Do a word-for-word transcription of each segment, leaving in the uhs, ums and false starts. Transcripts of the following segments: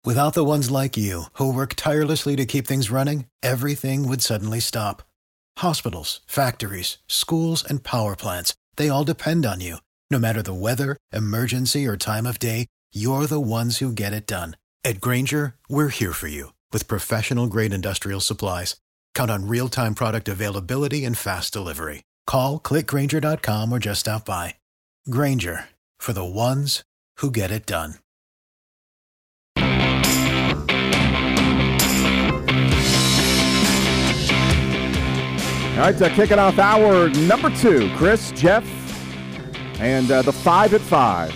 Without the ones like you, who work tirelessly to keep things running, everything would suddenly stop. Hospitals, factories, schools, and power plants, they all depend on you. No matter the weather, emergency, or time of day, you're the ones who get it done. At Grainger, we're here for you with professional-grade industrial supplies. Count on real-time product availability and fast delivery. Call, click Grainger dot com, or just stop by. Grainger, for the ones who get it done. All right, uh, kicking off hour number two, Chris, Jeff, and uh, the five at five.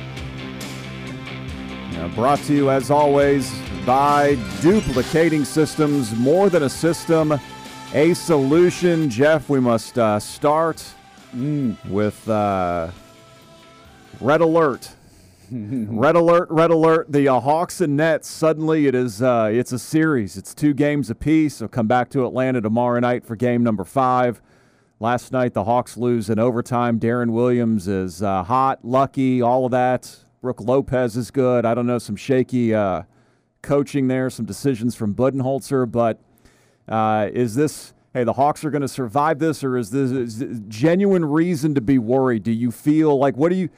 Uh, brought to you, as always, by Duplicating Systems. More than a system, a solution. Jeff, we must uh, start mm, with uh, Red Alert. Red alert, red alert. The uh, Hawks and Nets, suddenly it is, uh, it's a series. It's two games apiece. We'll come back to Atlanta tomorrow night for game number five. Last night the Hawks lose in overtime. Darren Williams is uh, hot, lucky, all of that. Brook Lopez is good. I don't know, some shaky uh, coaching there, some decisions from Budenholzer. But uh, is this, hey, the Hawks are going to survive this, or is this is this genuine reason to be worried? Do you feel like, what do you...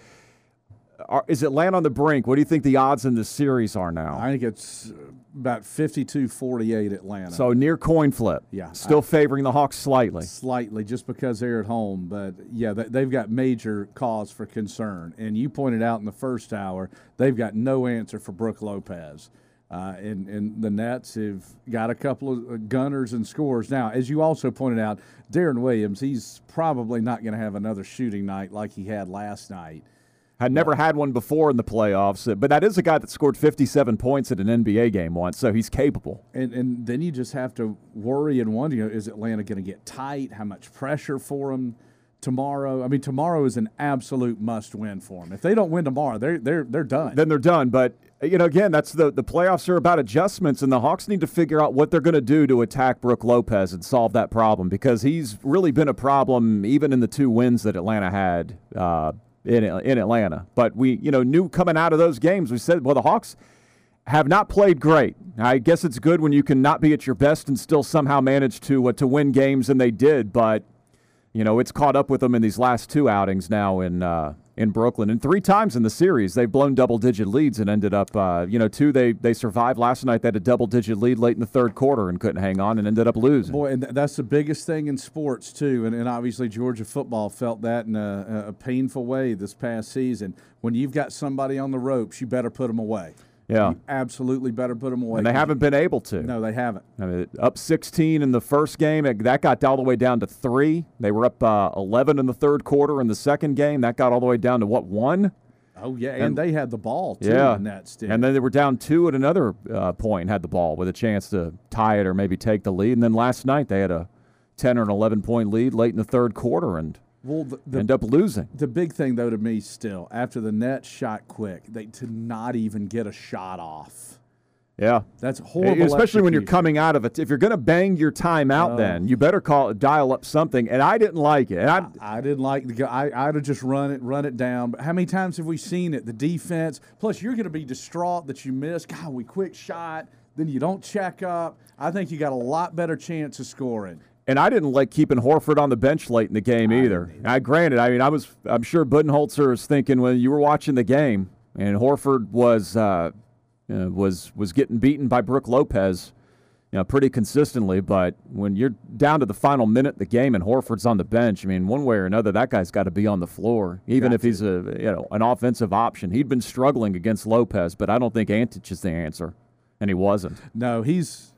Are, is Atlanta on the brink? What do you think the odds in this series are now? I think it's about fifty-two forty-eight Atlanta. So near coin flip. Yeah. Still I, favoring the Hawks slightly. Slightly, just because they're at home. But, yeah, they, they've got major cause for concern. And you pointed out in the first hour, they've got no answer for Brook Lopez. Uh, and, and the Nets have got a couple of gunners and scorers. Now, as you also pointed out, Darren Williams, he's probably not going to have another shooting night like he had last night. Had never had one before in the playoffs, but that is a guy that scored fifty-seven points at an N B A game once, so he's capable. And and then you just have to worry and wonder, you know, is Atlanta going to get tight? How much pressure for them tomorrow? I mean, tomorrow is an absolute must-win for them. If they don't win tomorrow, they're they're they're done. Then they're done. But you know, again, that's the the playoffs are about adjustments, and the Hawks need to figure out what they're going to do to attack Brook Lopez and solve that problem, because he's really been a problem even in the two wins that Atlanta had. Uh, In, in Atlanta. But we, you know, knew coming out of those games, we said, well, the Hawks have not played great. I guess it's good when you can not be at your best and still somehow manage to uh, to win games, and they did. But, you know, it's caught up with them in these last two outings now in uh, in Brooklyn. And three times in the series, they've blown double-digit leads and ended up, uh, you know, two, they, they survived last night. They had a double-digit lead late in the third quarter and couldn't hang on and ended up losing. Boy, and that's the biggest thing in sports, too. And, and obviously Georgia football felt that in a, a painful way this past season. When you've got somebody on the ropes, you better put them away. Yeah. You absolutely better put them away. And they haven't been able to. No, they haven't. I mean, up sixteen in the first game. That got all the way down to three. They were up uh, eleven in the third quarter in the second game. That got all the way down to, what, one? Oh, yeah, and, and they had the ball, too, yeah. in that stick. And then they were down two at another uh, point and had the ball with a chance to tie it or maybe take the lead. And then last night they had a ten or an eleven-point lead late in the third quarter and well, the, the, end up losing. The big thing, though, to me still, after the Nets shot quick, they to not even get a shot off. Yeah. That's horrible. Especially when you're coming out of it. If you're going to bang your time out, uh, then you better call dial up something. And I didn't like it. And I, I, I didn't like the guy. I'd have just run it, run it down. But how many times have we seen it? The defense. Plus, you're going to be distraught that you missed. God, we quick shot. Then you don't check up. I think you got a lot better chance of scoring. And I didn't like keeping Horford on the bench late in the game I either. I granted, I mean, I was, I'm sure Budenholzer was thinking when you were watching the game, and Horford was uh, uh, was was getting beaten by Brook Lopez, you know, pretty consistently. But when you're down to the final minute of the game and Horford's on the bench, I mean, one way or another, that guy's got to be on the floor, even if he's a you know an offensive option. He'd been struggling against Lopez, but I don't think Antich is the answer, and he wasn't. No, he's.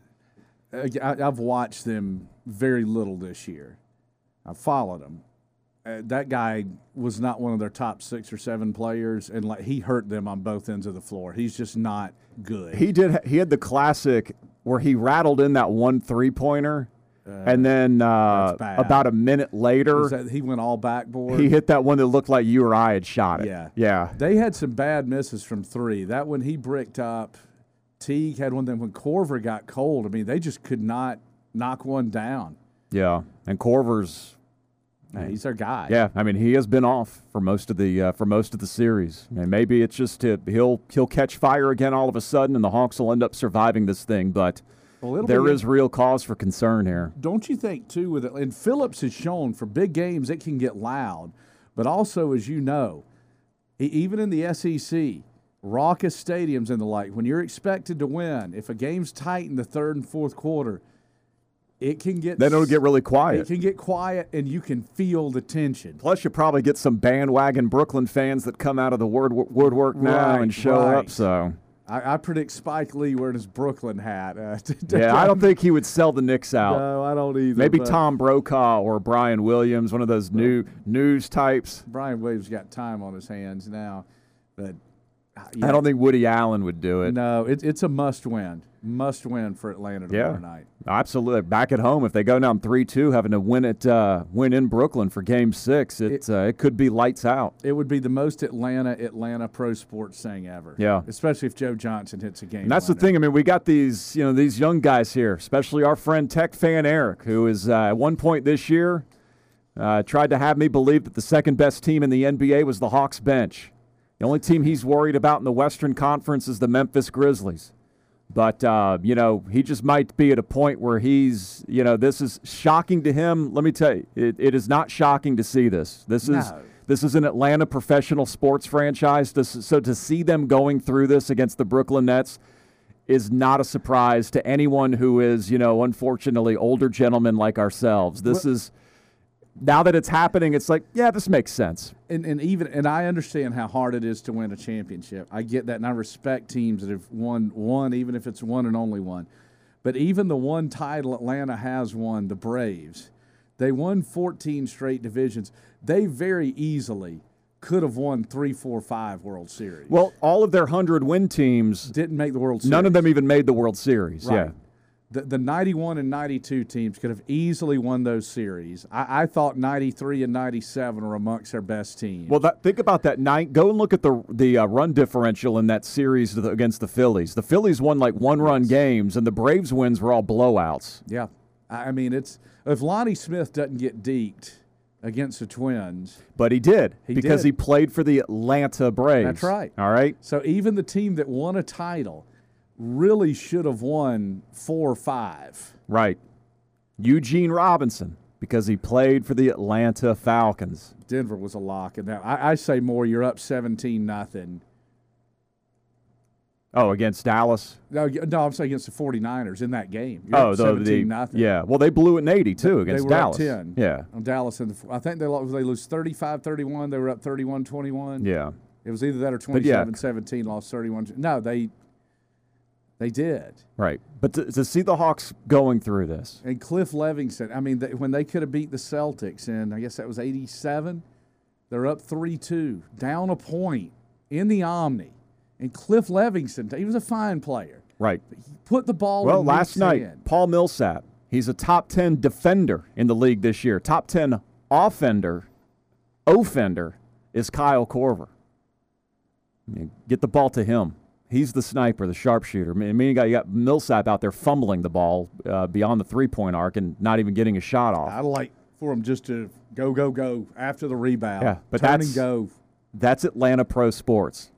I, I've watched them very little this year. I followed him. Uh, that guy was not one of their top six or seven players, and like he hurt them on both ends of the floor. He's just not good. He did. He had the classic where he rattled in that one three-pointer, uh, and then uh, about a minute later, that, he went all backboard. He hit that one that looked like you or I had shot it. Yeah, yeah. They had some bad misses from three. That one he bricked up. Teague had one. Then when Korver got cold, I mean, they just could not knock one down. Yeah, and Korver's Yeah, he's our guy. Yeah, I mean he has been off for most of the uh, for most of the series. And maybe it's just uh, he'll he'll catch fire again all of a sudden, and the Hawks will end up surviving this thing. But well, there be, is real cause for concern here. Don't you think too? With it, and Phillips has shown for big games it can get loud, but also as you know, even in the S E C, raucous stadiums and the like, when you're expected to win, if a game's tight in the third and fourth quarter, it can get then it'll get really quiet. It can get quiet, and you can feel the tension. Plus, you probably get some bandwagon Brooklyn fans that come out of the wood, woodwork now right, and show right. up. So I, I predict Spike Lee wearing his Brooklyn hat. Uh, to, to yeah, I don't think he would sell the Knicks out. No, I don't either. Maybe but Tom Brokaw or Brian Williams, one of those new news types. Brian Williams got time on his hands now, but yeah. I don't think Woody Allen would do it. No, it, it's a must-win. Must-win for Atlanta tomorrow yeah, night. Absolutely. Back at home, if they go down three two, having to win it, uh, win in Brooklyn for Game Six, it it, uh, it could be lights out. It would be the most Atlanta Atlanta pro sports thing ever. Yeah, especially if Joe Johnson hits a game. And that's winner. the thing. I mean, we got these, you know, these young guys here, especially our friend Tech fan Eric, who is uh, at one point this year uh, tried to have me believe that the second best team in the N B A was the Hawks bench. The only team he's worried about in the Western Conference is the Memphis Grizzlies. But, uh, you know, he just might be at a point where he's, you know, this is shocking to him. Let me tell you, it, it is not shocking to see this. This is No. this is an Atlanta professional sports franchise. To, so to see them going through this against the Brooklyn Nets is not a surprise to anyone who is, you know, unfortunately older gentlemen like ourselves. This Well, is, now that it's happening, it's like, yeah, this makes sense. And, and even and I understand how hard it is to win a championship. I get that, and I respect teams that have won one, even if it's one and only one. But even the one title Atlanta has won, the Braves, they won fourteen straight divisions. They very easily could have won three, four, five World Series. Well, all of their hundred-win teams, didn't make the World Series. none of them even made the World Series. Right. Yeah. The, the ninety-one and ninety-two teams could have easily won those series. I, I thought ninety-three and ninety-seven were amongst their best teams. Well, that, think about that night. Go and look at the the uh, run differential in that series to the, against the Phillies. The Phillies won like one-run games, and the Braves wins were all blowouts. Yeah. I mean, it's if Lonnie Smith doesn't get deked against the Twins. But he did He because did. he played for the Atlanta Braves. That's right. All right? So even the team that won a title really should have won four or five. Right. Eugene Robinson, because he played for the Atlanta Falcons. Denver was a lock. And now I, I say more, you're up seventeen nothing. Oh, against Dallas? No, no, I'm saying against the 49ers in that game. You're Oh, up the, seventeen the nothing. yeah. Well, they blew it in eighty-two against they were Dallas. Up ten. Yeah. On Dallas, in the, I think they lost, they lose thirty-five thirty-one. They were up thirty-one twenty-one. Yeah. It was either that or But yeah. twenty-seven seventeen, lost thirty-one. No, they they did. Right. But to, to see the Hawks going through this. And Cliff Levingston, I mean, they, when they could have beat the Celtics in, I guess that was eighty-seven, they're up three two, down a point in the Omni. And Cliff Levingston, he was a fine player. Right. He put the ball Well, in last Nick's night, hand. Paul Millsap, he's a top ten defender in the league this year. Top ten offender, offender is Kyle Korver. I mean, get the ball to him. He's the sniper, the sharpshooter. I mean, you got, you got Millsap out there fumbling the ball uh, beyond the three-point arc and not even getting a shot off. I'd like for him just to go, go, go after the rebound. Yeah, but turn that's and go. That's Atlanta Pro Sports.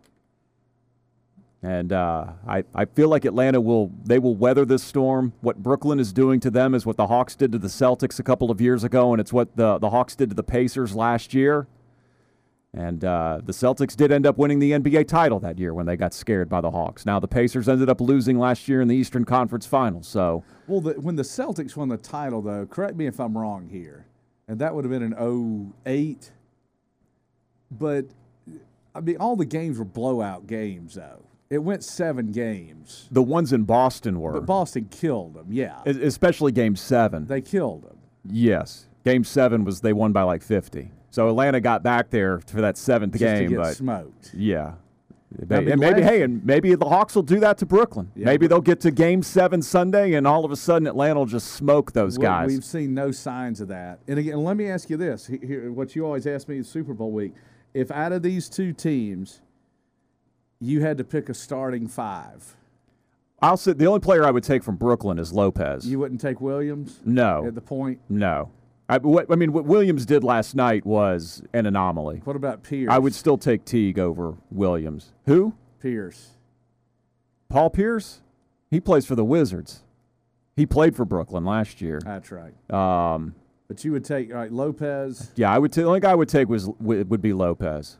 And uh, I, I feel like Atlanta will they will weather this storm. What Brooklyn is doing to them is what the Hawks did to the Celtics a couple of years ago, and it's what the, the Hawks did to the Pacers last year. And uh, the Celtics did end up winning the N B A title that year when they got scared by the Hawks. Now the Pacers ended up losing last year in the Eastern Conference Finals. So, Well, the, when the Celtics won the title, though, correct me if I'm wrong here, and that would have been in oh eight. But, I mean, all the games were blowout games, though. It went seven games. the ones in Boston were, But Boston killed them, yeah. es- especially Game Seven. They killed them. Yes, Game Seven was they won by like fifty. So Atlanta got back there for that seventh Just game, to get but smoked. yeah. I mean, and maybe, last- hey, and maybe the Hawks will do that to Brooklyn. Yeah, maybe but- they'll get to Game Seven Sunday, and all of a sudden Atlanta will just smoke those We- guys. We've seen no signs of that. And again, let me ask you this: He- here, what you always ask me is Super Bowl week. If out of these two teams, you had to pick a starting five, I'll say the only player I would take from Brooklyn is Lopez. you wouldn't take Williams no, at the point. no. I, what, I mean, what Williams did last night was an anomaly. What about Pierce? I would still take Teague over Williams. Who? Pierce. Paul Pierce? He plays for the Wizards. He played for Brooklyn last year. That's right. Um, but you would take all right, Lopez. Yeah, I would. T- the only guy I would take was would be Lopez.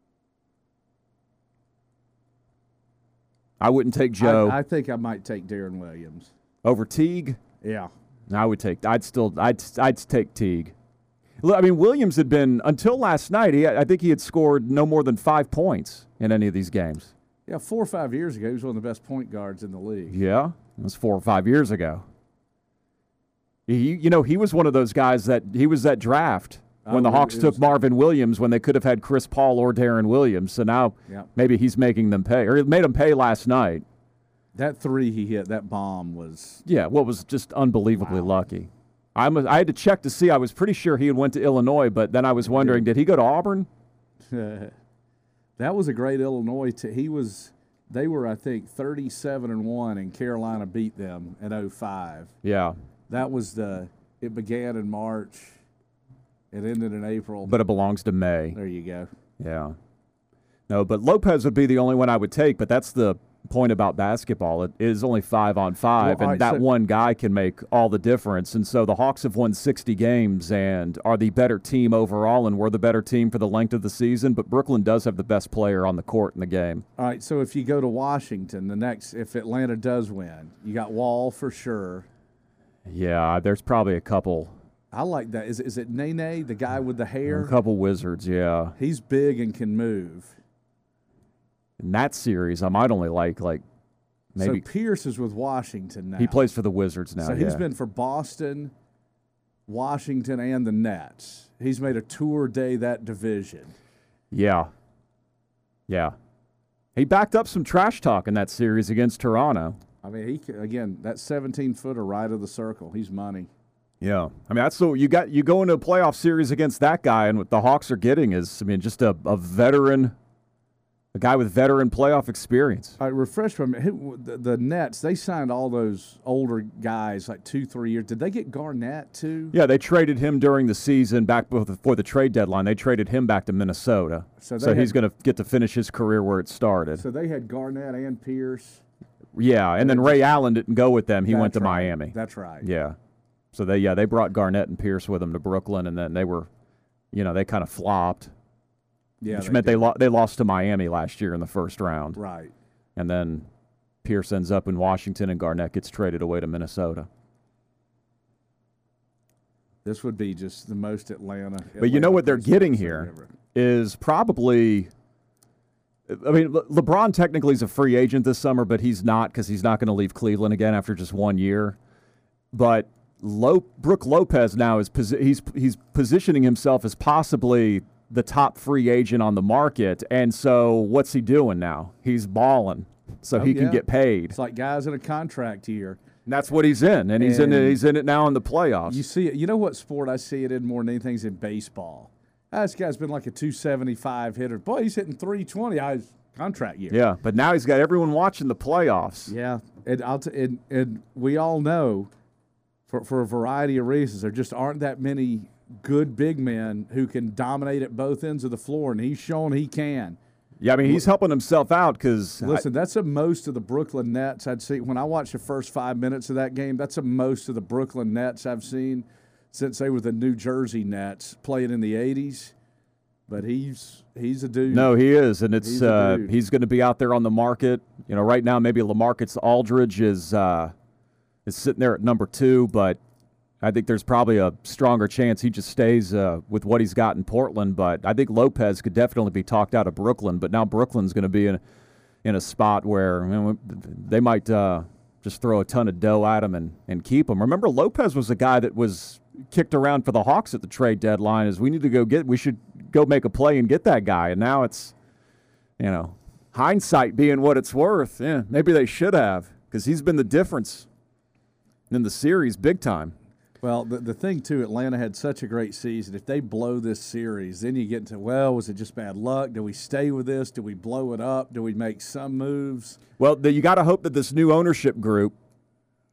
I wouldn't take Joe. I, I think I might take Darren Williams over Teague. Yeah, I would take. I'd still. I'd. I'd take Teague. Look, I mean, Williams had been until last night. He, I think he had scored no more than five points in any of these games. Yeah, four or five years ago, he was one of the best point guards in the league. Yeah, it was four or five years ago. He, you know, he was one of those guys that he was that draft when oh, the Hawks took Marvin Williams when they could have had Chris Paul or Darren Williams. So now yeah. maybe he's making them pay, or he made them pay last night. That three he hit, that bomb was yeah, well, was just unbelievably wow. lucky. I'm a, I had to check to see. I was pretty sure he had went to Illinois, but then I was wondering, did he go to Auburn? That was a great Illinois team. He was. They were, I think, thirty-seven and one, and Carolina beat them in oh five. Yeah. That was the. It began in March. It ended in April. But it belongs to May. There you go. Yeah. No, but Lopez would be the only one I would take, but that's the point about basketball. It is only five on five, well, and right, that so, one guy can make all the difference. And so the Hawks have won sixty games and are the better team overall, and we're the better team for the length of the season, but Brooklyn does have the best player on the court in the game. All right, so if you go to Washington, the next, if Atlanta does win, you got Wall for sure. Yeah, there's probably a couple. I like that. Is, is it Nene, the guy with the hair? A couple Wizards, yeah. He's big and can move. In that series, I might only like, like, maybe. So Pierce is with Washington now. He plays for the Wizards now, So yeah. he's been for Boston, Washington, and the Nets. He's made a tour day that division. Yeah. Yeah. He backed up some trash talk in that series against Toronto. I mean, he again, that seventeen-footer right of the circle. He's money. Yeah. I mean, that's so you got you go into a playoff series against that guy, and what the Hawks are getting is, I mean, just a, a veteran, a guy with veteran playoff experience. All right, refresh me. The, the Nets, they signed all those older guys like two, three years. Did they get Garnett too? Yeah, they traded him during the season back before the trade deadline. They traded him back to Minnesota. So, so had, he's going to get to finish his career where it started. So they had Garnett and Pierce. Yeah, and then Ray Allen didn't go with them. He That's went to right. Miami. That's right. Yeah. So they yeah, they brought Garnett and Pierce with them to Brooklyn, and then they were, you know, they kind of flopped. Yeah, which they meant did. they lo- they lost to Miami last year in the first round. Right. And then Pierce ends up in Washington, and Garnett gets traded away to Minnesota. This would be just the most Atlanta. But Atlanta you know what they're getting ever. here is probably – I mean, Le- LeBron technically is a free agent this summer, but he's not because he's not going to leave Cleveland again after just one year. But Lo- Brook Lopez now is posi- he's he's positioning himself as possibly the top free agent on the market. And so what's he doing now? He's balling so Oh, he can yeah. get paid. It's like guys in a contract year. And that's what he's in, and he's in And it. He's in it now in the playoffs. You see it. You know what sport I see it in more than anything is in baseball. Ah, this guy's been like a two seventy-five hitter. Boy, he's hitting three twenty. I his contract year. Yeah, but now he's got everyone watching the playoffs. Yeah, and I'll t- and, and we all know, for for a variety of reasons, there just aren't that many good big men who can dominate at both ends of the floor, and he's shown he can. Yeah, I mean, he's helping himself out because Listen, that's a most of the Brooklyn Nets I'd see. When I watched the first five minutes of that game, that's a most of the Brooklyn Nets I've seen since they were the New Jersey Nets playing in the eighties. But he's he's a dude. No, he is, and it's He's a uh, dude. he's going to be out there on the market. You know, right now maybe LaMarcus Aldridge is uh, is sitting there at number two, but I think there's probably a stronger chance he just stays uh, with what he's got in Portland. But I think Lopez could definitely be talked out of Brooklyn. But now Brooklyn's going to be in in a spot where you know, they might uh, just throw a ton of dough at him and, and keep him. Remember, Lopez was a guy that was kicked around for the Hawks at the trade deadline. Is we need to go get, we should go make a play and get that guy. And now it's, you know, hindsight being what it's worth. Yeah, maybe they should have because he's been the difference in the series big time. Well, the, the thing, too, Atlanta had such a great season. If they blow this series, then you get into, well, was it just bad luck? Do we stay with this? Do we blow it up? Do we make some moves? Well, the, you got to hope that this new ownership group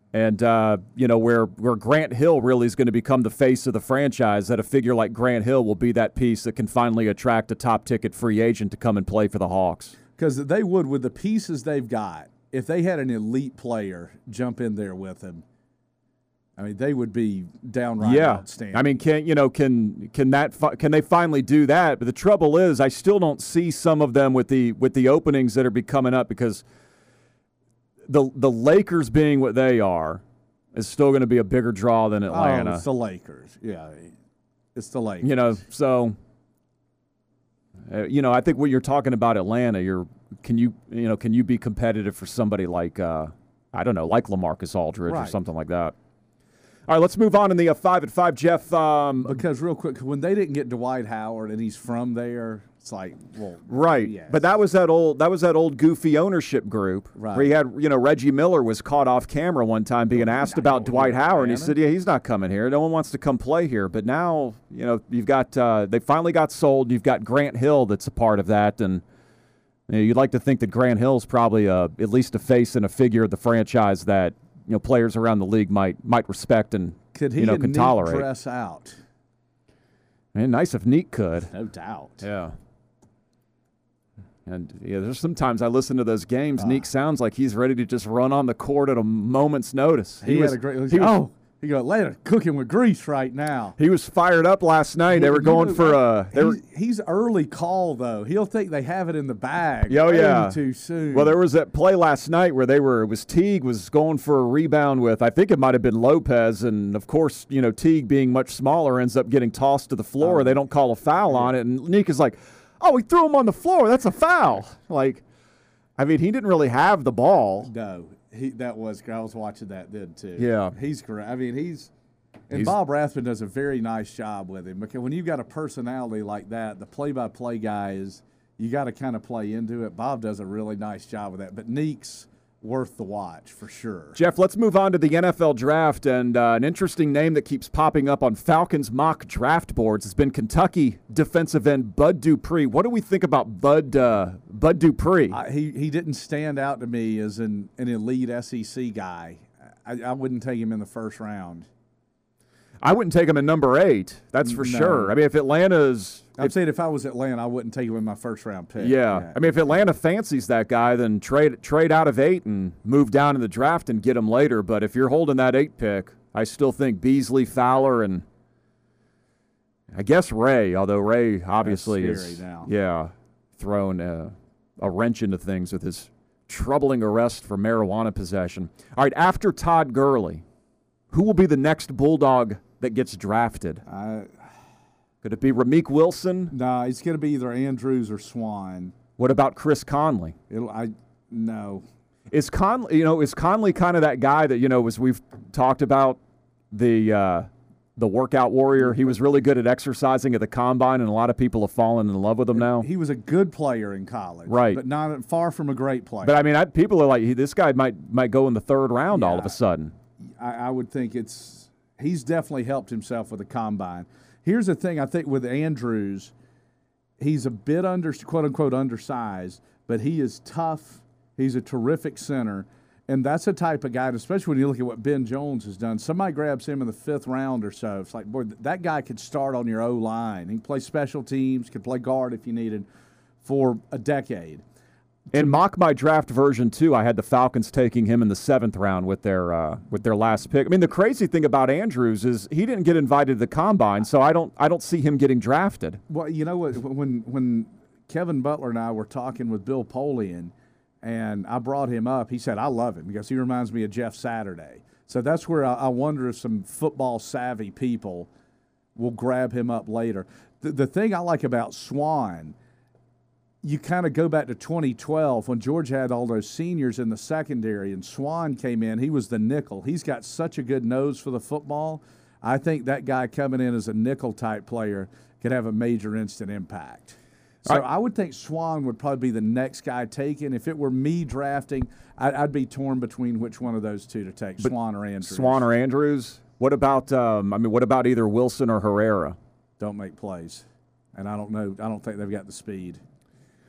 And, uh, you know, where, where Grant Hill really is going to become the face of the franchise, that a figure like Grant Hill will be that piece that can finally attract a top-ticket free agent to come and play for the Hawks. Because they would, with the pieces they've got, if they had an elite player jump in there with him, I mean, they would be downright yeah. outstanding. I mean, can you know can can that fi- can they finally do that? But the trouble is, I still don't see some of them with the with the openings that are be coming up, because the the Lakers being what they are is still going to be a bigger draw than Atlanta. Oh, it's the Lakers. Yeah, it's the Lakers. You know, so uh, you know, I think when you're talking about Atlanta, you're can you you know can you be competitive for somebody like uh, I don't know, like LaMarcus Aldridge right. or something like that? All right, let's move on in the uh, five at five, Jeff. Um, because real quick, when they didn't get Dwight Howard and he's from there, it's like, well, right. yes. But that was that old that was that old goofy ownership group. Right. Where he had, you know, Reggie Miller was caught off camera one time being asked about Dwight Howard, and he said, "Yeah, he's not coming here. No one wants to come play here." But now, you know, you've got uh, they finally got sold. You've got Grant Hill that's a part of that, and you know, you'd like to think that Grant Hill's probably a, at least a face and a figure of the franchise that, you know, players around the league might might respect and could he you know and can Neek tolerate. Dress out? Man, nice if Neek could. No doubt. Yeah. And yeah, there's sometimes I listen to those games. Uh, Neek sounds like he's ready to just run on the court at a moment's notice. He, he was, had a great. He was, oh, he got Atlanta cooking with grease right now. He was fired up last night. They were going know, for a. They he's, were, he's early call though. He'll think they have it in the bag. Oh yeah, too soon. Well, there was that play last night where they were. It was Teague was going for a rebound with. I think it might have been Lopez, and of course, you know, Teague being much smaller ends up getting tossed to the floor. Oh. They don't call a foul on it, and Neek is like, "Oh, we threw him on the floor. That's a foul." Like, I mean, he didn't really have the ball. No, he that was. I was watching that then too. Yeah, he's great. I mean, he's. And he's, Bob Rathman does a very nice job with him, because when you've got a personality like that, the play-by-play guy is, you got to kind of play into it. Bob does a really nice job with that. But Neek's worth the watch for sure. Jeff, let's move on to the N F L draft, and uh, an interesting name that keeps popping up on Falcons mock draft boards has been Kentucky defensive end Bud Dupree. What do we think about Bud uh, Bud Dupree? Uh, he he didn't stand out to me as an, an elite S E C guy. I, I wouldn't take him in the first round. I wouldn't take him in number eight. That's for no. sure. I mean, if Atlanta's, I'm if, saying if I was Atlanta, I wouldn't take him in my first round pick. Yeah. yeah. I mean, if Atlanta fancies that guy, then trade trade out of eight and move down in the draft and get him later. But if you're holding that eight pick, I still think Beasley, Fowler, and I guess Ray. Although Ray obviously That's scary is, now. yeah, throwing a, a wrench into things with his troubling arrest for marijuana possession. All right, after Todd Gurley, who will be the next Bulldog that gets drafted? I, Could it be Rameek Wilson? No, nah, it's going to be either Andrews or Swan. What about Chris Conley? It'll, I no. Is Conley, you know, is Conley kind of that guy that, you know, as we've talked about, the uh, the workout warrior? He was really good at exercising at the combine, and a lot of people have fallen in love with him now. He was a good player in college, right? But not far from a great player. But I mean, I, people are like, this guy might might go in the third round yeah, all of a sudden. I, I would think it's. He's definitely helped himself with the combine. Here's the thing, I think with Andrews, he's a bit under, quote unquote, undersized, but he is tough. He's a terrific center, and that's a type of guy, especially when you look at what Ben Jones has done. Somebody grabs him in the fifth round or so. It's like, boy, that guy could start on your O-line. He can play special teams, could play guard if you needed for a decade. In mock my draft version two, I had the Falcons taking him in the seventh round with their uh, with their last pick. I mean, the crazy thing about Andrews is he didn't get invited to the combine, so I don't I don't see him getting drafted. Well, you know what? When when Kevin Butler and I were talking with Bill Polian, and I brought him up, he said I love him because he reminds me of Jeff Saturday. So that's where I, I wonder if some football savvy people will grab him up later. The, the thing I like about Swan. You kind of go back to twenty twelve when Georgia had all those seniors in the secondary and Swan came in. He was the nickel. He's got such a good nose for the football. I think that guy coming in as a nickel-type player could have a major instant impact. So right. I would think Swan would probably be the next guy taken. If it were me drafting, I'd, I'd be torn between which one of those two to take, but Swan or Andrews. Swan or Andrews? What about, um, I mean, what about either Wilson or Herrera? Don't make plays. And I don't know. I don't think they've got the speed.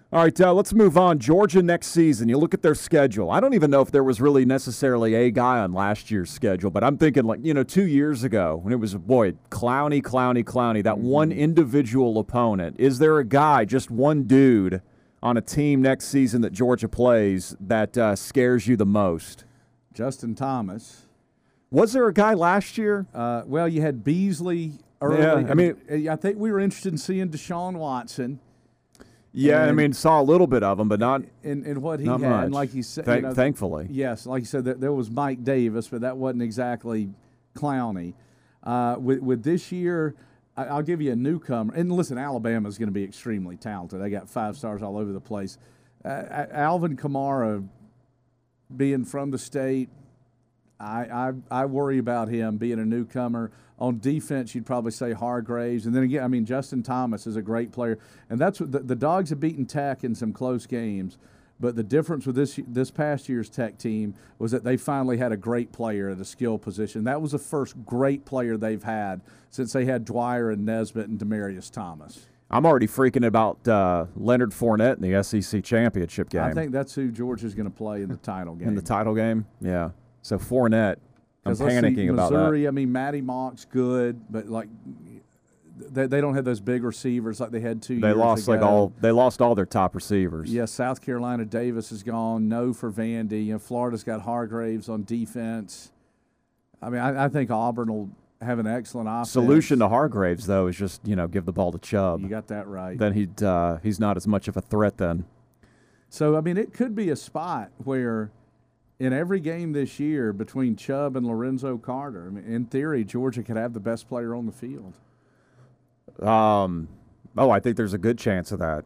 All right, uh, let's move on. Georgia next season. You look at their schedule. I don't even know if there was really necessarily a guy on last year's schedule, but I'm thinking like, you know, two years ago when it was, boy, Clowney, Clowney, Clowney, that mm-hmm. one individual opponent. Is there a guy, just one dude on a team next season that Georgia plays that uh, scares you the most? Justin Thomas. Was there a guy last year? Uh, well, you had Beasley early. Yeah, I mean, I think we were interested in seeing Deshaun Watson. Yeah, and, I mean, saw a little bit of him, but not in, in what he not had. Much. And like you said, Thank, you know, thankfully, yes, like you said, that there was Mike Davis, but that wasn't exactly Clowney. Uh, with with this year, I, I'll give you a newcomer. And listen, Alabama is going to be extremely talented. They got five stars all over the place. Uh, Alvin Kamara, being from the state, I, I I worry about him being a newcomer. On defense, you'd probably say Hargraves. And then again, I mean, Justin Thomas is a great player. And that's what the, the Dogs have beaten Tech in some close games. But the difference with this this past year's Tech team was that they finally had a great player at a skill position. That was the first great player they've had since they had Dwyer and Nesbitt and Demarius Thomas. I'm already freaking about uh, Leonard Fournette in the S E C championship game. I think that's who Georgia's going to play in the title game. In the title game? Yeah. So Fournette. I'm panicking see, about Missouri, that. I mean, Matty Mock's good, but like they, they don't have those big receivers like they had two they years lost ago. like all they lost all their top receivers. Yeah, South Carolina Davis is gone. No for Vandy. You know, Florida's got Hargraves on defense. I mean, I, I think Auburn will have an excellent offense. Solution to Hargraves though is just you know give the ball to Chubb. You got that right. Then he'd uh, he's not as much of a threat then. So I mean, it could be a spot where. In every game this year between Chubb and Lorenzo Carter, I mean, in theory, Georgia could have the best player on the field. Um, oh, I think there's a good chance of that.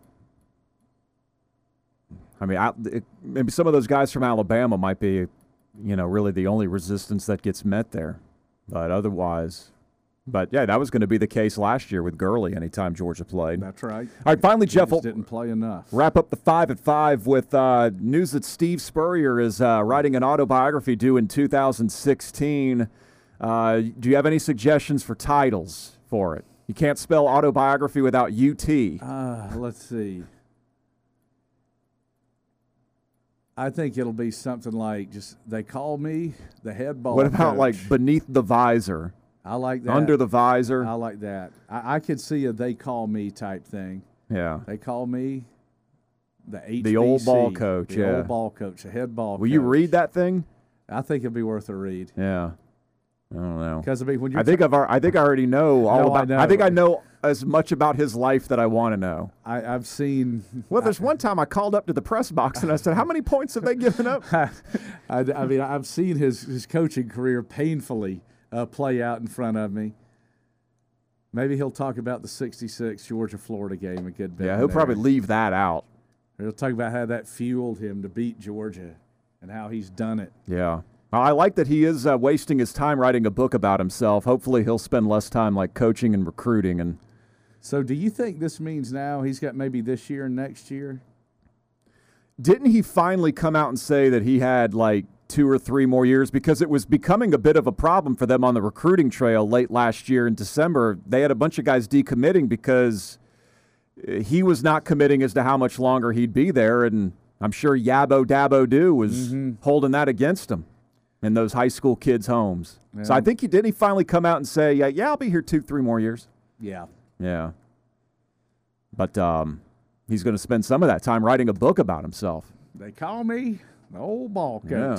I mean, I, it, maybe some of those guys from Alabama might be, you know, really the only resistance that gets met there. But otherwise, but yeah, that was going to be the case last year with Gurley anytime Georgia played. That's right. All right, finally, Jeff, we'll didn't play enough. Wrap up the five at five with uh, news that Steve Spurrier is uh, writing an autobiography due in two thousand sixteen. Uh, do you have any suggestions for titles for it? You can't spell autobiography without U T. Uh, let's see. I think it'll be something like just they call me the head ball What about coach. like beneath the visor? I like that. Under the visor? I like that. I, I could see a they call me type thing. Yeah. They call me the H B C. The old ball coach, the yeah. old ball coach, the head ball Will coach. Will you read that thing? I think it'd be worth a read. Yeah. I don't know. Because I mean, when you're I think I've I think I already know all no, about. I, know. I think I know as much about his life that I want to know. I, I've seen. Well, there's I, one time I called up to the press box and I said, "How many points have they given up?" I, I mean, I've seen his his coaching career painfully uh, play out in front of me. Maybe he'll talk about the sixty-six Georgia-Florida game a good bit. Yeah, he'll there. probably leave that out. He'll talk about how that fueled him to beat Georgia and how he's done it. Yeah. I like that he is uh, wasting his time writing a book about himself. Hopefully he'll spend less time like coaching and recruiting. And so do you think this means now he's got maybe this year and next year? Didn't he finally come out and say that he had like two or three more years? Because it was becoming a bit of a problem for them on the recruiting trail late last year in December. They had a bunch of guys decommitting because he was not committing as to how much longer he'd be there. And I'm sure Yabo Dabo Do was mm-hmm. holding that against him in those high school kids' homes. Yeah. So I think he did. He finally come out and say, yeah, yeah, I'll be here two, three more years. Yeah. Yeah. But um, he's going to spend some of that time writing a book about himself. They call me the old ball coach. Yeah.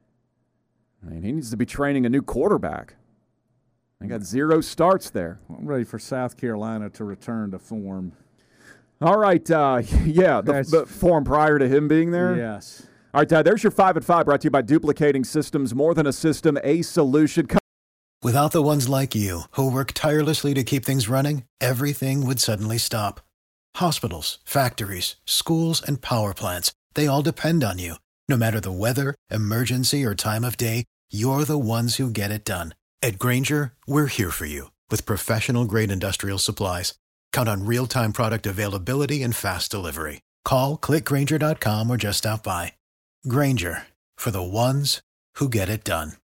I mean, he needs to be training a new quarterback. They got zero starts there. I'm ready for South Carolina to return to form. All right. Uh, yeah, the, the form prior to him being there? Yes. All right, uh, there's your five at five brought to you by Duplicating Systems. More than a system, a solution. Without the ones like you, who work tirelessly to keep things running, everything would suddenly stop. Hospitals, factories, schools, and power plants, they all depend on you. No matter the weather, emergency, or time of day, you're the ones who get it done. At Grainger, we're here for you with professional-grade industrial supplies. Count on real-time product availability and fast delivery. Call, click Grainger dot com, or just stop by. Grainger, for the ones who get it done.